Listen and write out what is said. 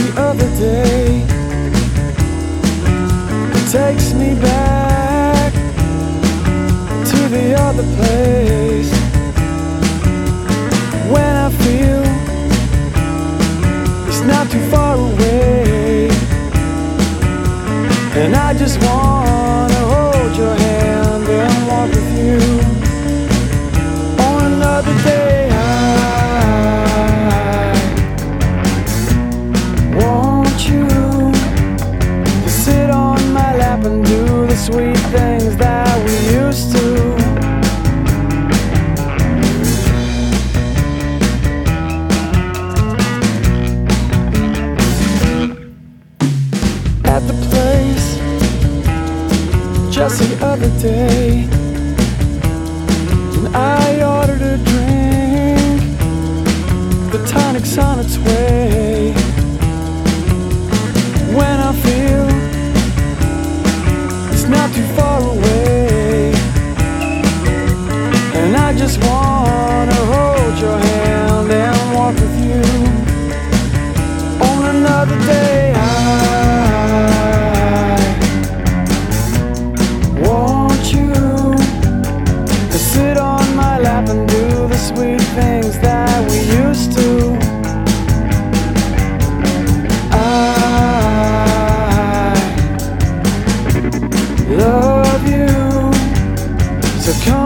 other day. It takes me back to the other place, when I feel it's not too far away, and I just wanna hold your hand and walk with you on another day. And do the sweet things that we used to. At the place just the other day, and I ordered a drink, the tonic's on its way. When I feel not too far away, and I just wanna hold your hand and walk with you on another day. I want you to sit on my lap and do the sweet things that we used to. Love you, so come